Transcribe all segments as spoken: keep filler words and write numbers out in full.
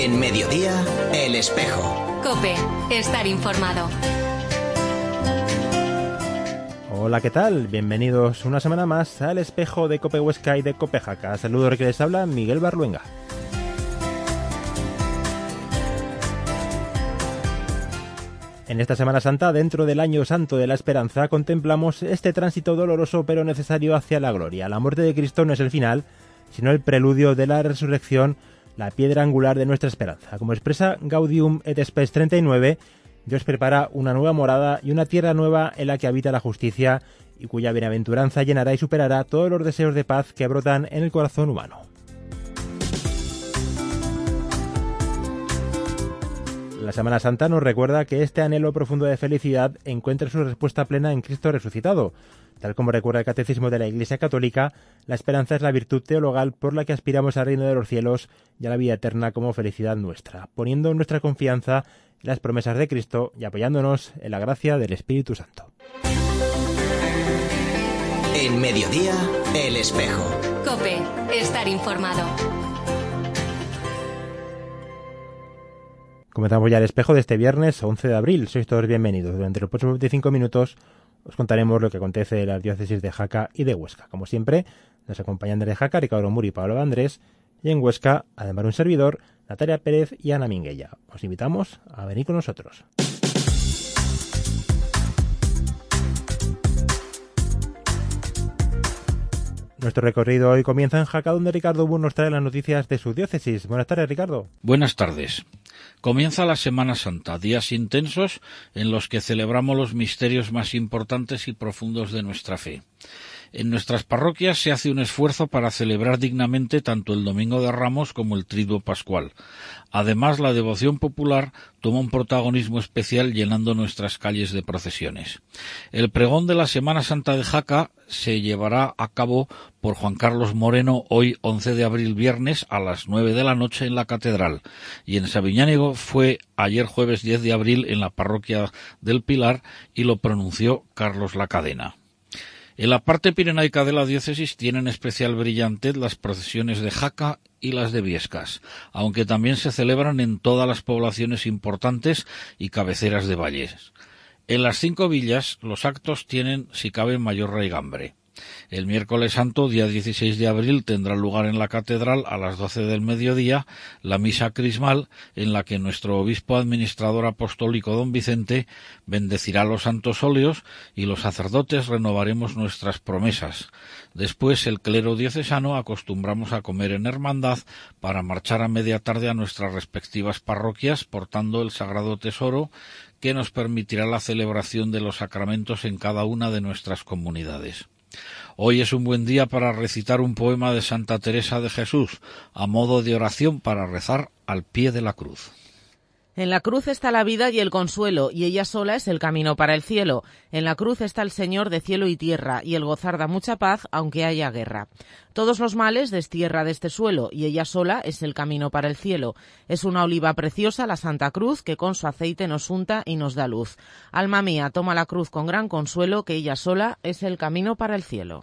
En Mediodía, El Espejo. COPE, estar informado. Hola, ¿qué tal? Bienvenidos una semana más al Espejo de COPE Huesca y de COPE Jaca. Saludos, que les habla Miguel Barluenga. En esta Semana Santa, dentro del Año Santo de la Esperanza, contemplamos este tránsito doloroso pero necesario hacia la gloria. La muerte de Cristo no es el final, sino el preludio de la resurrección, la piedra angular de nuestra esperanza. Como expresa Gaudium et Spes treinta y nueve, Dios prepara una nueva morada y una tierra nueva en la que habita la justicia y cuya bienaventuranza llenará y superará todos los deseos de paz que brotan en el corazón humano. La Semana Santa nos recuerda que este anhelo profundo de felicidad encuentra su respuesta plena en Cristo resucitado. Tal como recuerda el Catecismo de la Iglesia Católica, la esperanza es la virtud teologal por la que aspiramos al reino de los cielos y a la vida eterna como felicidad nuestra, poniendo nuestra confianza en las promesas de Cristo y apoyándonos en la gracia del Espíritu Santo. En Mediodía, El Espejo. COPE, estar informado. Comenzamos ya el Espejo de este viernes once de abril. Sois todos bienvenidos. Durante los próximos veinticinco minutos os contaremos lo que acontece en las diócesis de Jaca y de Huesca. Como siempre, nos acompañan desde Jaca Ricardo Muri y Pablo Andrés, y en Huesca, además de un servidor, Natalia Pérez y Ana Minguella. Os invitamos a venir con nosotros. Nuestro recorrido hoy comienza en Jaca, donde Ricardo Bur nos trae las noticias de su diócesis. Buenas tardes, Ricardo. Buenas tardes. Comienza la Semana Santa, días intensos en los que celebramos los misterios más importantes y profundos de nuestra fe. En nuestras parroquias se hace un esfuerzo para celebrar dignamente tanto el Domingo de Ramos como el Triduo Pascual. Además, la devoción popular toma un protagonismo especial llenando nuestras calles de procesiones. El pregón de la Semana Santa de Jaca se llevará a cabo por Juan Carlos Moreno hoy once de abril viernes a las nueve de la noche en la Catedral, y en Sabiñánigo fue ayer jueves diez de abril en la parroquia del Pilar y lo pronunció Carlos Lacadena. En la parte pirenaica de la diócesis tienen especial brillantez las procesiones de Jaca y las de Biescas, aunque también se celebran en todas las poblaciones importantes y cabeceras de valles. En las cinco villas los actos tienen, si cabe, mayor raigambre. El miércoles santo, día dieciséis de abril, tendrá lugar en la catedral a las doce del mediodía la misa crismal, en la que nuestro obispo administrador apostólico don Vicente bendecirá los santos óleos y los sacerdotes renovaremos nuestras promesas. Después el clero diocesano acostumbramos a comer en hermandad para marchar a media tarde a nuestras respectivas parroquias portando el sagrado tesoro que nos permitirá la celebración de los sacramentos en cada una de nuestras comunidades. Hoy es un buen día para recitar un poema de Santa Teresa de Jesús, a modo de oración para rezar al pie de la cruz. En la cruz está la vida y el consuelo, y ella sola es el camino para el cielo. En la cruz está el Señor de cielo y tierra, y el gozar da mucha paz, aunque haya guerra. Todos los males destierra de este suelo, y ella sola es el camino para el cielo. Es una oliva preciosa la Santa Cruz, que con su aceite nos unta y nos da luz. Alma mía, toma la cruz con gran consuelo, que ella sola es el camino para el cielo.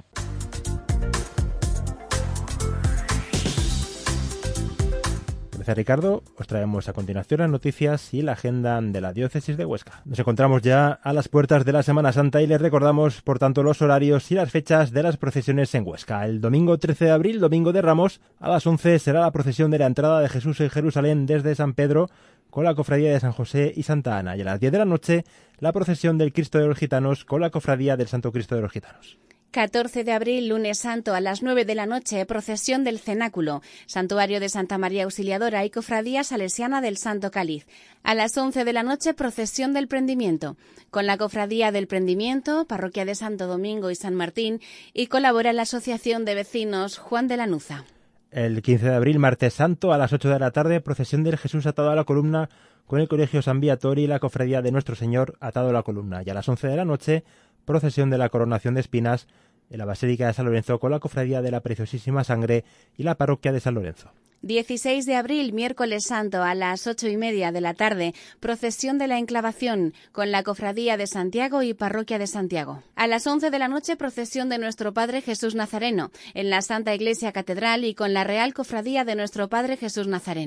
Gracias, Ricardo. Os traemos a continuación las noticias y la agenda de la diócesis de Huesca. Nos encontramos ya a las puertas de la Semana Santa y les recordamos, por tanto, los horarios y las fechas de las procesiones en Huesca. El domingo trece de abril, domingo de Ramos, a las once será la procesión de la entrada de Jesús en Jerusalén desde San Pedro con la cofradía de San José y Santa Ana. Y a las diez de la noche, la procesión del Cristo de los Gitanos con la cofradía del Santo Cristo de los Gitanos. catorce de abril, lunes santo, a las nueve de la noche, procesión del Cenáculo, Santuario de Santa María Auxiliadora y Cofradía Salesiana del Santo Cáliz. A las once de la noche, procesión del Prendimiento, con la Cofradía del Prendimiento, Parroquia de Santo Domingo y San Martín, y colabora la Asociación de Vecinos Juan de Lanuza. El quince de abril, martes santo, a las ocho de la tarde, procesión del Jesús atado a la columna con el Colegio San Viator y la Cofradía de Nuestro Señor atado a la columna. Y a las once de la noche, procesión de la Coronación de Espinas en la Basílica de San Lorenzo con la Cofradía de la Preciosísima Sangre y la Parroquia de San Lorenzo. dieciséis de abril, miércoles santo, a las ocho y media de la tarde, procesión de la Enclavación con la Cofradía de Santiago y Parroquia de Santiago. A las once de la noche, procesión de Nuestro Padre Jesús Nazareno en la Santa Iglesia Catedral y con la Real Cofradía de Nuestro Padre Jesús Nazareno.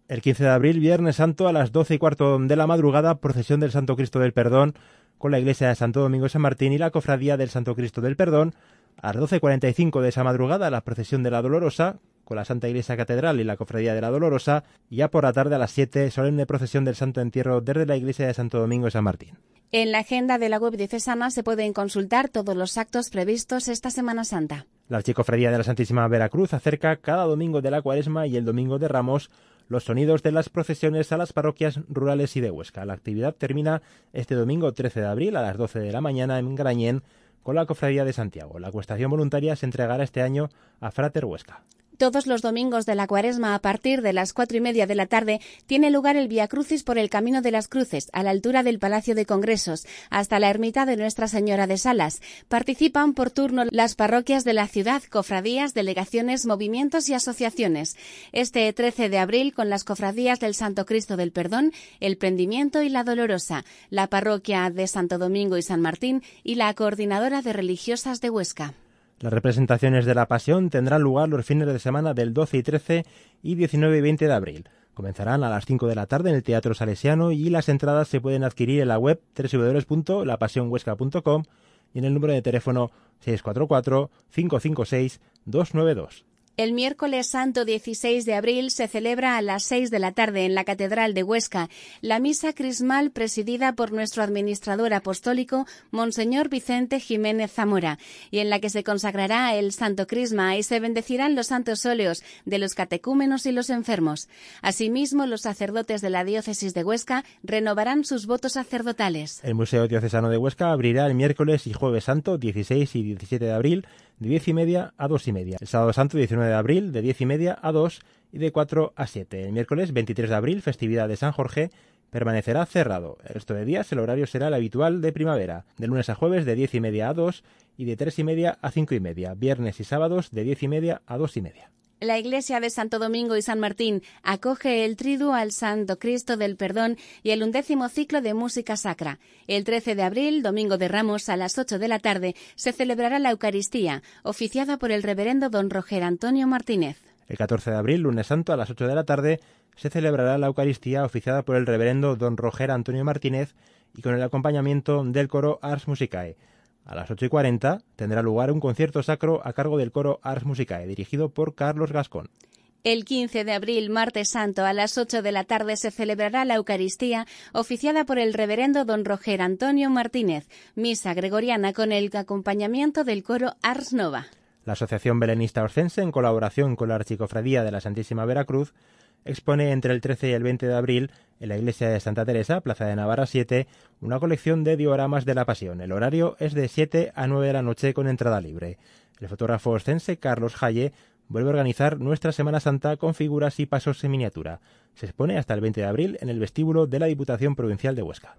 El quince de abril, Viernes Santo, a las doce y cuarto de la madrugada, procesión del Santo Cristo del Perdón con la iglesia de Santo Domingo de San Martín y la cofradía del Santo Cristo del Perdón. A las doce y cuarenta y cinco de esa madrugada, la procesión de la Dolorosa con la Santa Iglesia Catedral y la cofradía de la Dolorosa. Y ya por la tarde, a las siete, solemne procesión del Santo Entierro desde la iglesia de Santo Domingo de San Martín. En la agenda de la web diocesana se pueden consultar todos los actos previstos esta Semana Santa. La Archicofradía de la Santísima Veracruz acerca cada domingo de la Cuaresma y el domingo de Ramos los sonidos de las procesiones a las parroquias rurales y de Huesca. La actividad termina este domingo trece de abril a las doce de la mañana en Grañén con la Cofradía de Santiago. La cuestación voluntaria se entregará este año a Frater Huesca. Todos los domingos de la Cuaresma, a partir de las cuatro y media de la tarde, tiene lugar el Vía Crucis por el Camino de las Cruces, a la altura del Palacio de Congresos, hasta la ermita de Nuestra Señora de Salas. Participan por turno las parroquias de la ciudad, cofradías, delegaciones, movimientos y asociaciones. Este trece de abril, con las cofradías del Santo Cristo del Perdón, el Prendimiento y la Dolorosa, la parroquia de Santo Domingo y San Martín y la Coordinadora de Religiosas de Huesca. Las representaciones de la Pasión tendrán lugar los fines de semana del doce y trece y diecinueve y veinte de abril. Comenzarán a las cinco de la tarde en el Teatro Salesiano y las entradas se pueden adquirir en la web doble u doble u doble u punto la pasión huesca punto com y en el número de teléfono seis cuatro cuatro, cinco cinco seis, dos nueve dos. El miércoles santo dieciséis de abril se celebra a las seis de la tarde en la Catedral de Huesca la misa crismal presidida por nuestro administrador apostólico, Monseñor Vicente Jiménez Zamora, y en la que se consagrará el Santo Crisma y se bendecirán los santos óleos de los catecúmenos y los enfermos. Asimismo, los sacerdotes de la diócesis de Huesca renovarán sus votos sacerdotales. El Museo Diocesano de Huesca abrirá el miércoles y jueves santo dieciséis y diecisiete de abril de diez y media a dos y media. El sábado santo diecinueve de abril de diez y media a dos y de cuatro a siete. El miércoles veintitrés de abril, festividad de San Jorge, permanecerá cerrado. El resto de días el horario será el habitual de primavera, de lunes a jueves de diez y media a dos y de tres y media a cinco y media. Viernes y sábados de diez y media a dos y media. La iglesia de Santo Domingo y San Martín acoge el triduo al Santo Cristo del Perdón y el undécimo ciclo de música sacra. El trece de abril, domingo de Ramos, a las ocho de la tarde, se celebrará la Eucaristía, oficiada por el reverendo don Roger Antonio Martínez. El catorce de abril, lunes santo, a las ocho de la tarde, se celebrará la Eucaristía, oficiada por el reverendo don Roger Antonio Martínez y con el acompañamiento del coro Ars Musicae. A las ocho y cuarenta tendrá lugar un concierto sacro a cargo del coro Ars Musicae, dirigido por Carlos Gascón. El quince de abril, martes santo, a las ocho de la tarde se celebrará la Eucaristía, oficiada por el reverendo don Roger Antonio Martínez, misa gregoriana con el acompañamiento del coro Ars Nova. La Asociación Belenista Orcense, en colaboración con la Archicofradía de la Santísima Veracruz, expone entre el trece y el veinte de abril en la iglesia de Santa Teresa, Plaza de Navarra siete, una colección de dioramas de la Pasión. El horario es de siete a nueve de la noche con entrada libre. El fotógrafo oscense Carlos Jaye vuelve a organizar nuestra Semana Santa con figuras y pasos en miniatura. Se expone hasta el veinte de abril en el vestíbulo de la Diputación Provincial de Huesca.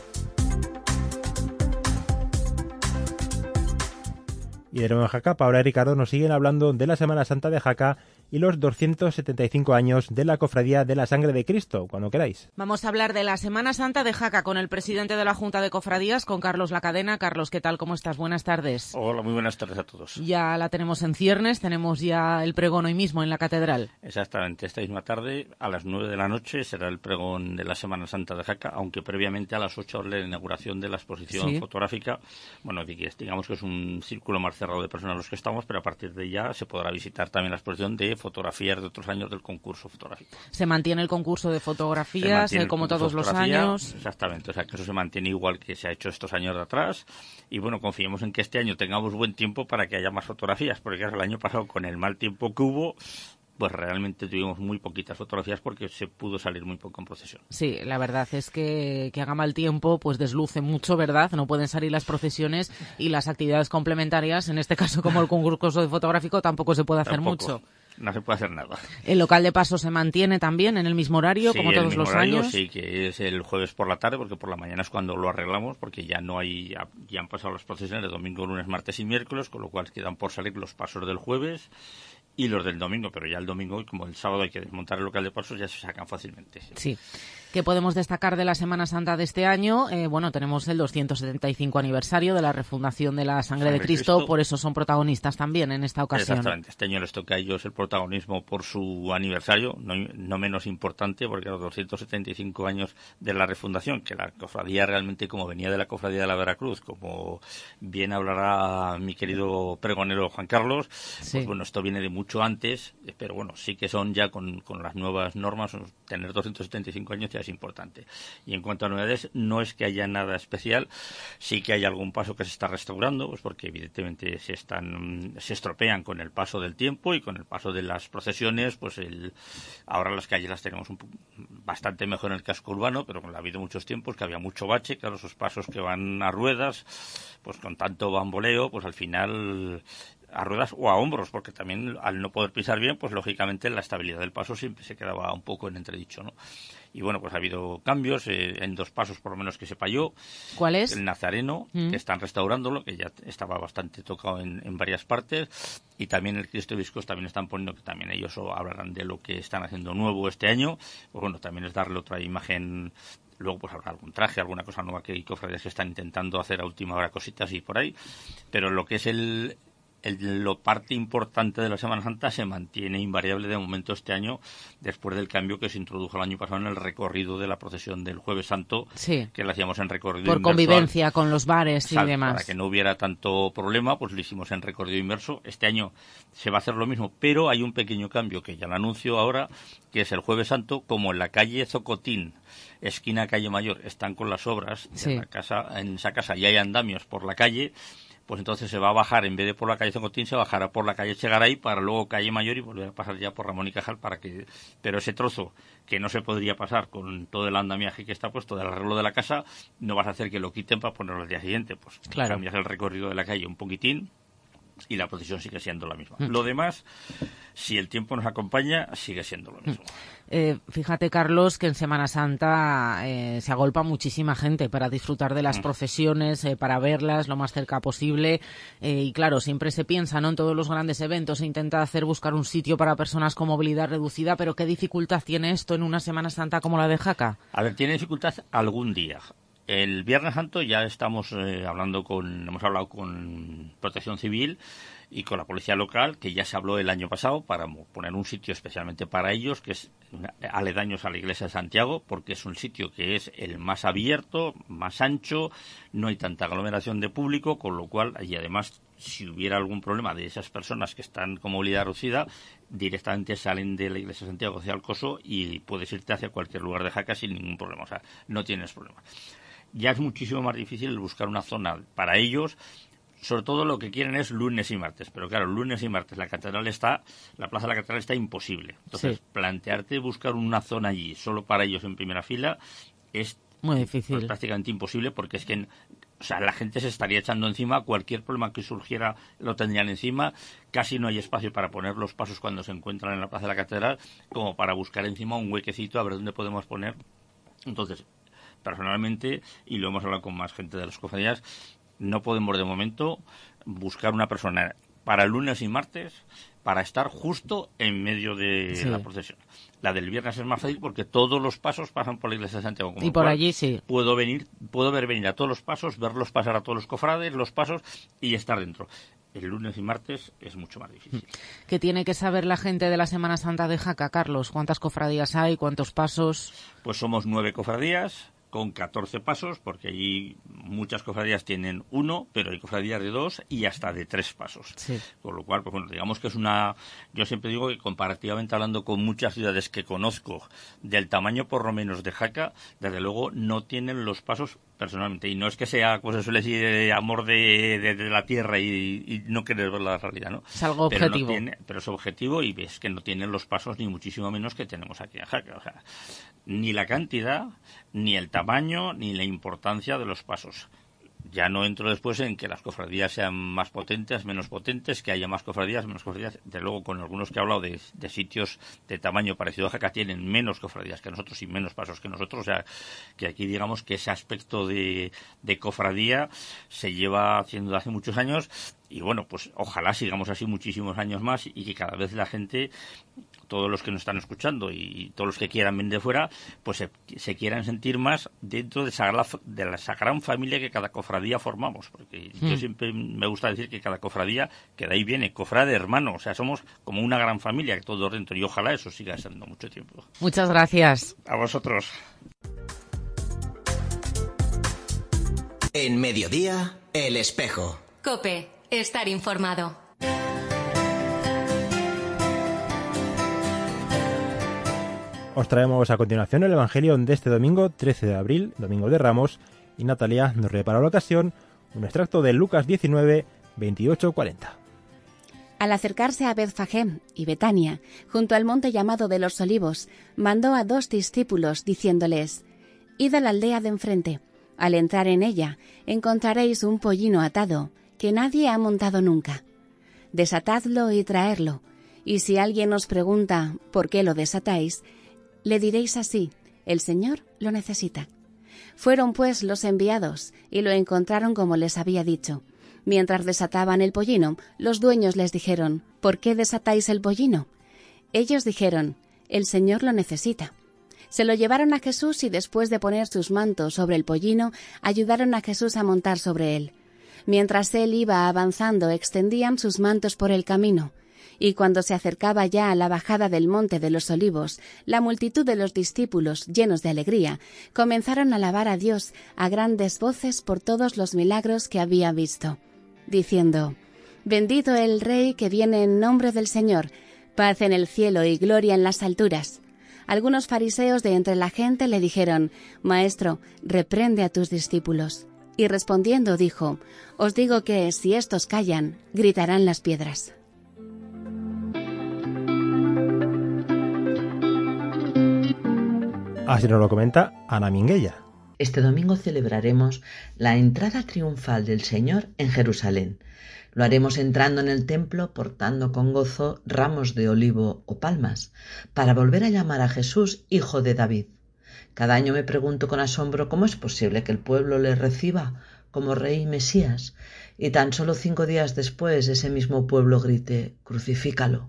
Y de nuevo en Jaca, Paula y Ricardo nos siguen hablando de la Semana Santa de Jaca y los doscientos setenta y cinco años de la Cofradía de la Sangre de Cristo, cuando queráis. Vamos a hablar de la Semana Santa de Jaca con el presidente de la Junta de Cofradías, con Carlos Lacadena. Carlos, ¿qué tal? ¿Cómo estás? Buenas tardes. Hola, muy buenas tardes a todos. Ya la tenemos en ciernes, tenemos ya el pregón hoy mismo en la Catedral. Exactamente, esta misma tarde, a las nueve de la noche, será el pregón de la Semana Santa de Jaca, aunque previamente a las ocho la inauguración de la exposición sí. fotográfica. Bueno, digamos que es un círculo más cerrado de personas los que estamos, pero a partir de ya se podrá visitar también la exposición de fotografías de otros años del concurso fotográfico. Se mantiene el concurso de fotografías, eh, como todos los años. Exactamente, o sea que eso se mantiene igual que se ha hecho estos años de atrás. Y bueno, confiemos en que este año tengamos buen tiempo para que haya más fotografías, porque claro, el año pasado con el mal tiempo que hubo, pues realmente tuvimos muy poquitas fotografías porque se pudo salir muy poco en procesión. Sí, la verdad es que que haga mal tiempo pues desluce mucho, ¿verdad? No pueden salir las procesiones y las actividades complementarias, en este caso como el concurso de fotográfico, tampoco se puede hacer tampoco. mucho. No se puede hacer nada. ¿El local de paso se mantiene también en el mismo horario, sí, como todos el mismo los horario, años? Sí, que es el jueves por la tarde, porque por la mañana es cuando lo arreglamos, porque ya no hay, ya, ya han pasado las procesiones de domingo, lunes, martes y miércoles, con lo cual quedan por salir los pasos del jueves y los del domingo, pero ya el domingo, como el sábado hay que desmontar el local de pasos, ya se sacan fácilmente. Sí. ¿Qué podemos destacar de la Semana Santa de este año? Eh, bueno, tenemos el doscientos setenta y cinco aniversario de la refundación de la sangre, sangre de Cristo, Cristo, por eso son protagonistas también en esta ocasión. Exactamente, este año les toca a ellos el protagonismo por su aniversario, no, no menos importante, porque los doscientos setenta y cinco años de la refundación, que la cofradía realmente, como venía de la cofradía de la Veracruz, como bien hablará mi querido pregonero Juan Carlos, sí. Pues bueno, esto viene de mucho antes, pero bueno, sí que son ya con, con las nuevas normas, tener doscientos setenta y cinco años ya es importante. Y en cuanto a novedades, no es que haya nada especial, sí que hay algún paso que se está restaurando, pues porque evidentemente se están se estropean con el paso del tiempo y con el paso de las procesiones, pues el, ahora las calles las tenemos un, bastante mejor en el casco urbano, pero ha habido muchos tiempos que había mucho bache, claro, esos pasos que van a ruedas, pues con tanto bamboleo, pues al final a ruedas o a hombros, porque también al no poder pisar bien, pues lógicamente la estabilidad del paso siempre se quedaba un poco en entredicho, ¿no? Y bueno, pues ha habido cambios eh, en dos pasos por lo menos que sepa yo. ¿Cuál es? El Nazareno, mm. que están restaurándolo, que ya estaba bastante tocado en, en varias partes, y también el Cristo Viscos también están poniendo, que también ellos hablarán de lo que están haciendo nuevo este año, pues bueno, también es darle otra imagen. Luego pues habrá algún traje, alguna cosa nueva que hay cofradías que están intentando hacer a última hora, cositas y por ahí, pero lo que es el El, lo parte importante de la Semana Santa se mantiene invariable de momento este año, después del cambio que se introdujo el año pasado en el recorrido de la procesión del Jueves Santo, sí. que lo hacíamos en recorrido por inverso. Por convivencia con los bares y Sal, demás. Para que no hubiera tanto problema, pues lo hicimos en recorrido inverso. Este año se va a hacer lo mismo, pero hay un pequeño cambio que ya lo anuncio ahora, que es el Jueves Santo, como en la calle Zocotín, esquina Calle Mayor, están con las obras sí. de la casa, en esa casa y hay andamios por la calle, pues entonces se va a bajar, en vez de por la calle Zocotín, se bajará por la calle Chegaray para luego calle Mayor y volver a pasar ya por Ramón y Cajal para que, pero ese trozo que no se podría pasar con todo el andamiaje que está puesto del arreglo de la casa, no vas a hacer que lo quiten para ponerlo al día siguiente, pues claro. Cambias el recorrido de la calle un poquitín y la procesión sigue siendo la misma. Mm. Lo demás, si el tiempo nos acompaña, sigue siendo lo mismo. Eh, fíjate, Carlos, que en Semana Santa eh, se agolpa muchísima gente para disfrutar de las mm. procesiones, eh, para verlas lo más cerca posible. Eh, y claro, siempre se piensa, ¿no? En todos los grandes eventos se intenta hacer buscar un sitio para personas con movilidad reducida, pero ¿qué dificultad tiene esto en una Semana Santa como la de Jaca? A ver, tiene dificultad algún día. El Viernes Santo ya estamos eh, hablando con, hemos hablado con Protección Civil y con la policía local, que ya se habló el año pasado para poner un sitio especialmente para ellos, que es aledaños a la iglesia de Santiago, porque es un sitio que es el más abierto, más ancho, no hay tanta aglomeración de público, con lo cual, y además, si hubiera algún problema de esas personas que están con movilidad reducida, directamente salen de la iglesia de Santiago hacia Alcoso y puedes irte hacia cualquier lugar de Jaca sin ningún problema, o sea, no tienes problema. Ya es muchísimo más difícil buscar una zona para ellos, sobre todo lo que quieren es lunes y martes, pero claro, lunes y martes la catedral está, la plaza de la catedral está imposible, entonces sí. plantearte buscar una zona allí solo para ellos en primera fila es muy difícil, pues, prácticamente imposible, porque es que o sea, la gente se estaría echando encima, cualquier problema que surgiera lo tendrían encima, casi no hay espacio para poner los pasos cuando se encuentran en la plaza de la catedral, como para buscar encima un huequecito a ver dónde podemos poner. Entonces, personalmente, y lo hemos hablado con más gente de las cofradías, no podemos de momento buscar una persona para lunes y martes para estar justo en medio de sí. la procesión. La del viernes es más fácil porque todos los pasos pasan por la iglesia de Santiago. Y por allí sí. Puedo venir, puedo ver venir a todos los pasos, verlos pasar a todos los cofrades, los pasos y estar dentro. El lunes y martes es mucho más difícil. ¿Qué tiene que saber la gente de la Semana Santa de Jaca, Carlos? ¿Cuántas cofradías hay? ¿Cuántos pasos? Pues somos nueve cofradías con catorce pasos, porque allí muchas cofradías tienen uno, pero hay cofradías de dos y hasta de tres pasos. Sí. Con lo cual, pues bueno, digamos que es una... Yo siempre digo que comparativamente hablando con muchas ciudades que conozco del tamaño por lo menos de Jaca, desde luego no tienen los pasos personalmente. Y no es que sea, pues se suele decir, amor de, de, de la tierra y, y no querer ver la realidad, ¿no? Es algo pero objetivo. No tiene, pero es objetivo y ves que no tienen los pasos ni muchísimo menos que tenemos aquí en Jaca. O sea, ni la cantidad, ni el tamaño, ni la importancia de los pasos. Ya no entro después en que las cofradías sean más potentes, menos potentes, que haya más cofradías, menos cofradías. De luego, con algunos que he hablado de, de sitios de tamaño parecido a Jaca, tienen menos cofradías que nosotros y menos pasos que nosotros. O sea, que aquí digamos que ese aspecto de, de cofradía se lleva haciendo hace muchos años. Y bueno, pues ojalá sigamos así muchísimos años más y que cada vez la gente... todos los que nos están escuchando y todos los que quieran venir de fuera, pues se, se quieran sentir más dentro de esa, de esa gran familia que cada cofradía formamos. Porque mm. yo siempre me gusta decir que cada cofradía, que de ahí viene, cofrade hermano, o sea, somos como una gran familia, todos dentro, y ojalá eso siga siendo mucho tiempo. Muchas gracias. A vosotros. En Mediodía, El Espejo. COPE, estar informado. Os traemos a continuación el Evangelio de este domingo trece de abril, domingo de Ramos, y Natalia nos lee para la ocasión un extracto de Lucas diecinueve, veintiocho a cuarenta. Al acercarse a Betfagé y Betania, junto al monte llamado de los Olivos, mandó a dos discípulos diciéndoles: «Id a la aldea de enfrente. Al entrar en ella, encontraréis un pollino atado, que nadie ha montado nunca. Desatadlo y traedlo, y si alguien os pregunta por qué lo desatáis, le diréis así: el Señor lo necesita». Fueron pues los enviados, y lo encontraron como les había dicho. Mientras desataban el pollino, los dueños les dijeron: «¿Por qué desatáis el pollino?». Ellos dijeron: «El Señor lo necesita». Se lo llevaron a Jesús y después de poner sus mantos sobre el pollino, ayudaron a Jesús a montar sobre él. Mientras él iba avanzando, extendían sus mantos por el camino. Y cuando se acercaba ya a la bajada del monte de los Olivos, la multitud de los discípulos, llenos de alegría, comenzaron a alabar a Dios a grandes voces por todos los milagros que había visto, diciendo: «Bendito el Rey que viene en nombre del Señor, paz en el cielo y gloria en las alturas». Algunos fariseos de entre la gente le dijeron: «Maestro, reprende a tus discípulos». Y respondiendo dijo: «Os digo que, si estos callan, gritarán las piedras». Así nos lo comenta Ana Minguella. Este domingo celebraremos la entrada triunfal del Señor en Jerusalén. Lo haremos entrando en el templo portando con gozo ramos de olivo o palmas, para volver a llamar a Jesús Hijo de David. Cada año me pregunto con asombro cómo es posible que el pueblo le reciba como Rey y Mesías, y tan solo cinco días después ese mismo pueblo grite: «Crucifícalo».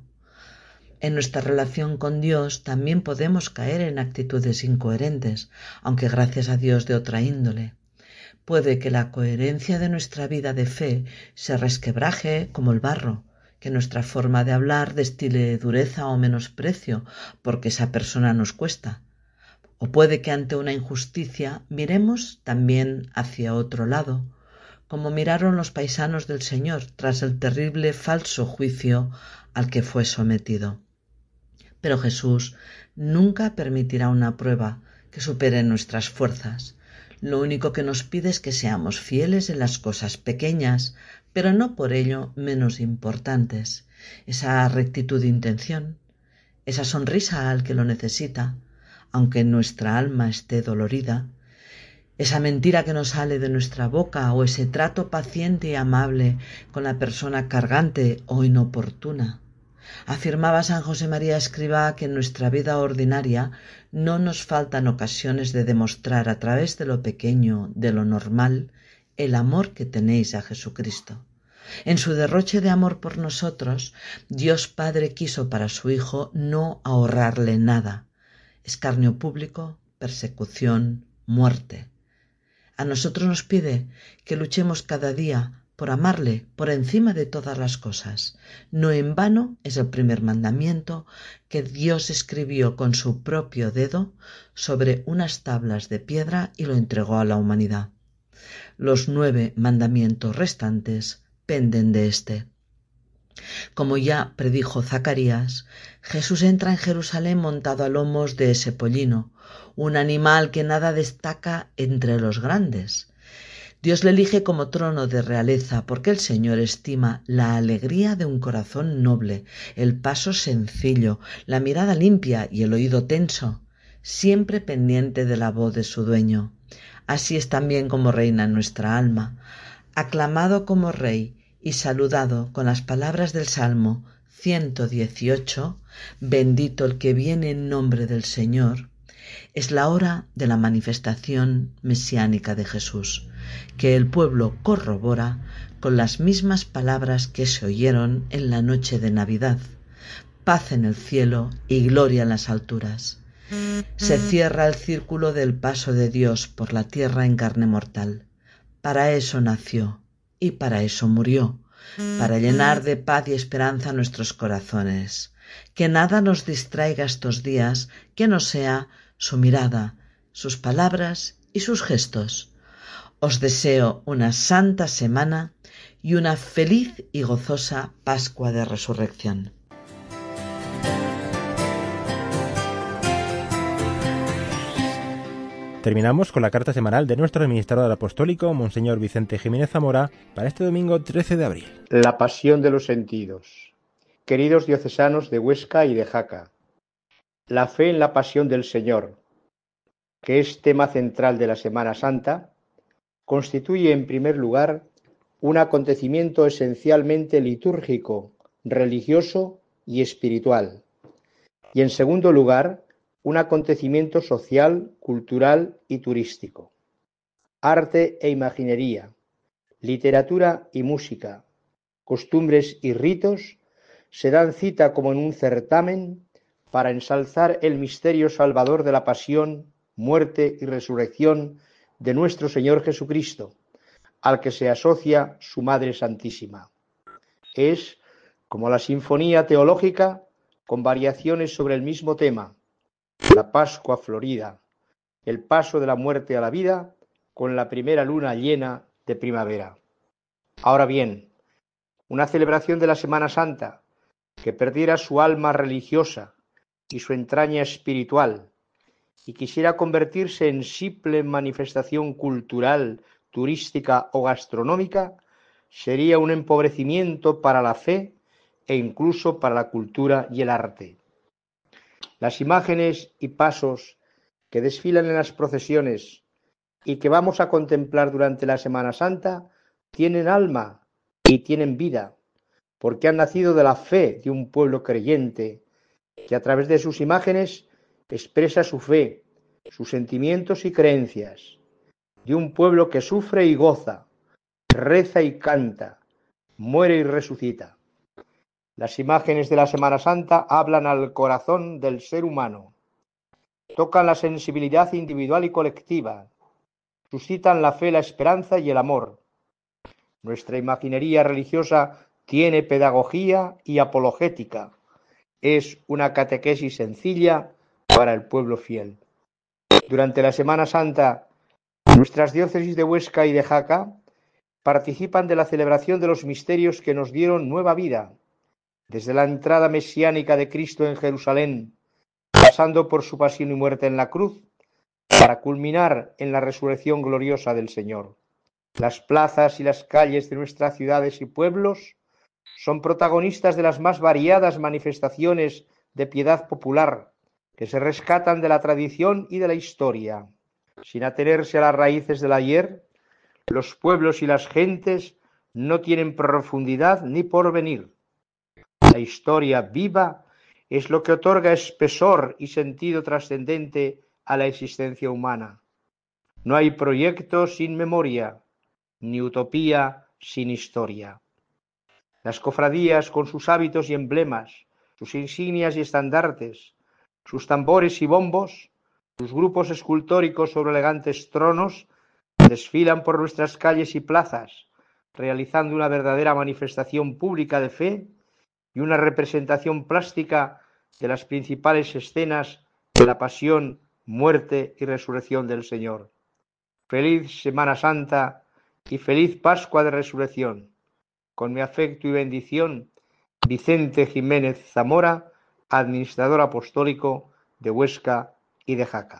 En nuestra relación con Dios también podemos caer en actitudes incoherentes, aunque gracias a Dios de otra índole. Puede que la coherencia de nuestra vida de fe se resquebraje como el barro, que nuestra forma de hablar destile dureza o menosprecio porque esa persona nos cuesta. O puede que ante una injusticia miremos también hacia otro lado, como miraron los paisanos del Señor tras el terrible falso juicio al que fue sometido. Pero Jesús nunca permitirá una prueba que supere nuestras fuerzas. Lo único que nos pide es que seamos fieles en las cosas pequeñas, pero no por ello menos importantes. Esa rectitud de intención, esa sonrisa al que lo necesita, aunque nuestra alma esté dolorida, esa mentira que no sale de nuestra boca o ese trato paciente y amable con la persona cargante o inoportuna. Afirmaba San José María Escrivá que en nuestra vida ordinaria no nos faltan ocasiones de demostrar a través de lo pequeño, de lo normal, el amor que tenéis a Jesucristo. En su derroche de amor por nosotros, Dios Padre quiso para su Hijo no ahorrarle nada: escarnio público, persecución, muerte. A nosotros nos pide que luchemos cada día por amarle por encima de todas las cosas. No en vano es el primer mandamiento que Dios escribió con su propio dedo sobre unas tablas de piedra y lo entregó a la humanidad. Los nueve mandamientos restantes penden de éste. Como ya predijo Zacarías, Jesús entra en Jerusalén montado a lomos de ese pollino, un animal que nada destaca entre los grandes. Dios le elige como trono de realeza porque el Señor estima la alegría de un corazón noble, el paso sencillo, la mirada limpia y el oído tenso, siempre pendiente de la voz de su dueño. Así es también como reina nuestra alma, aclamado como Rey y saludado con las palabras del Salmo ciento dieciocho, bendito el que viene en nombre del Señor. Es la hora de la manifestación mesiánica de Jesús, que el pueblo corrobora con las mismas palabras que se oyeron en la noche de Navidad. paz en el cielo y gloria en las alturas. Se cierra el círculo del paso de Dios por la tierra en carne mortal. Para eso nació y para eso murió, para llenar de paz y esperanza nuestros corazones. Que nada nos distraiga estos días, que no sea su mirada, sus palabras y sus gestos. Os deseo una santa semana y una feliz y gozosa Pascua de Resurrección. Terminamos con la carta semanal de nuestro administrador apostólico, Monseñor Vicente Jiménez Zamora, para este domingo trece de abril. La pasión de los sentidos. Queridos diocesanos de Huesca y de Jaca, la fe en la pasión del Señor, que es tema central de la Semana Santa, constituye en primer lugar un acontecimiento esencialmente litúrgico, religioso y espiritual, y en segundo lugar, un acontecimiento social, cultural y turístico. Arte e imaginería, literatura y música, costumbres y ritos se dan cita como en un certamen para ensalzar el misterio salvador de la pasión, muerte y resurrección de nuestro Señor Jesucristo, al que se asocia su Madre Santísima. Es como la sinfonía teológica con variaciones sobre el mismo tema, la Pascua florida, el paso de la muerte a la vida con la primera luna llena de primavera. Ahora bien, una celebración de la Semana Santa que perdiera su alma religiosa y su entraña espiritual y quisiera convertirse en simple manifestación cultural, turística o gastronómica, sería un empobrecimiento para la fe e incluso para la cultura y el arte. Las imágenes y pasos que desfilan en las procesiones y que vamos a contemplar durante la Semana Santa tienen alma y tienen vida, porque han nacido de la fe de un pueblo creyente que a través de sus imágenes expresa su fe, sus sentimientos y creencias, de un pueblo que sufre y goza, reza y canta, muere y resucita. Las imágenes de la Semana Santa hablan al corazón del ser humano, tocan la sensibilidad individual y colectiva, suscitan la fe, la esperanza y el amor. Nuestra imaginería religiosa tiene pedagogía y apologética, es una catequesis sencilla para el pueblo fiel. Durante la Semana Santa, nuestras diócesis de Huesca y de Jaca participan de la celebración de los misterios que nos dieron nueva vida, desde la entrada mesiánica de Cristo en Jerusalén, pasando por su pasión y muerte en la cruz, para culminar en la resurrección gloriosa del Señor. Las plazas y las calles de nuestras ciudades y pueblos son protagonistas de las más variadas manifestaciones de piedad popular, que se rescatan de la tradición y de la historia. Sin atenerse a las raíces del ayer, los pueblos y las gentes no tienen profundidad ni porvenir. La historia viva es lo que otorga espesor y sentido trascendente a la existencia humana. No hay proyecto sin memoria, ni utopía sin historia. Las cofradías, con sus hábitos y emblemas, sus insignias y estandartes, sus tambores y bombos, sus grupos escultóricos sobre elegantes tronos, desfilan por nuestras calles y plazas, realizando una verdadera manifestación pública de fe y una representación plástica de las principales escenas de la pasión, muerte y resurrección del Señor. Feliz Semana Santa y feliz Pascua de Resurrección. Con mi afecto y bendición, Vicente Jiménez Zamora, administrador apostólico de Huesca y de Jaca.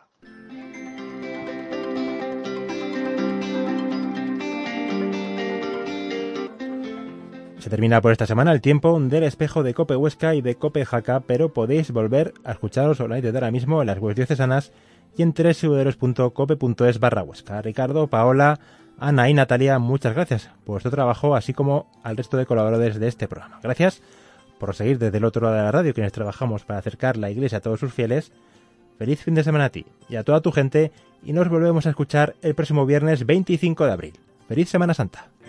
Se termina por esta semana el tiempo del espejo de Cope Huesca y de Cope Jaca, pero podéis volver a escucharos online desde ahora mismo en las webs diocesanas y en doble u doble u doble u punto cope punto es barra Huesca. Ricardo, Paola, Ana y Natalia, muchas gracias por vuestro trabajo, así como al resto de colaboradores de este programa. Gracias por seguir desde el otro lado de la radio, quienes trabajamos para acercar la Iglesia a todos sus fieles. Feliz fin de semana a ti y a toda tu gente, y nos volvemos a escuchar el próximo viernes veinticinco de abril. ¡Feliz Semana Santa!